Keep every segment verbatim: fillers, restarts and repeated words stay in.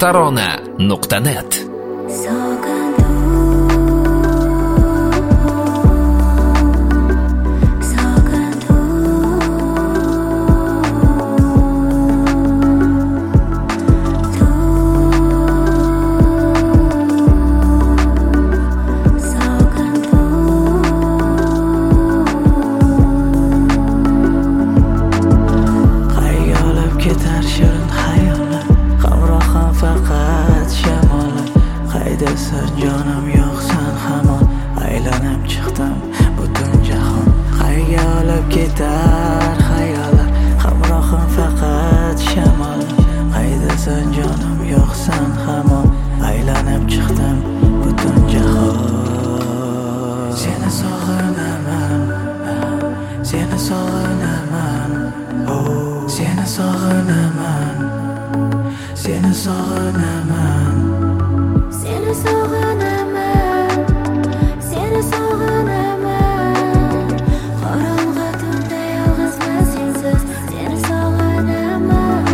tarona nuqta net. Jonim yo'qsan hamon, aylanib chiqdim butun jahon. Qayga olib ketar xayollar, hamrohim faqat shamol. Qaydasan jonim yo'qsan hamon, aylanib chiqdim butun jahon. Seni sog'inaman, seni sog'inaman, oh, seni sog'inaman, seni sog'inaman. Seni sog'inaman, seni sog'inaman. Qorong'i tunda yolg'izman sensiz, seni sog'inaman.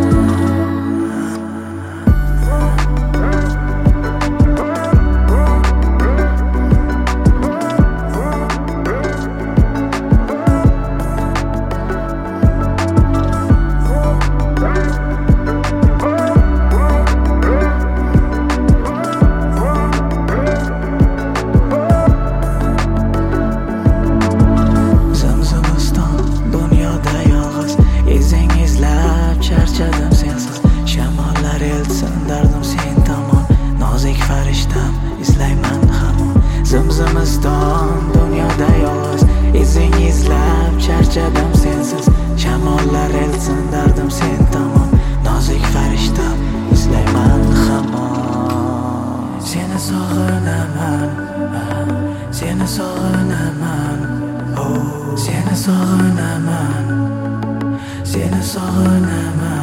Charchadim sensiz, shamollar eltsin dardim sen tomon. Nozik farishtam, izlayman hamon. Zimzimiston dunyoda yolg'iz, izing izlab charchadim sensiz, shamollar eltsin dardim sen tomon. Nozik farishtam, izlayman hamon. Seni sog'inaman, seni sog'inaman, oh, seni sog'inaman, seni sog'inaman.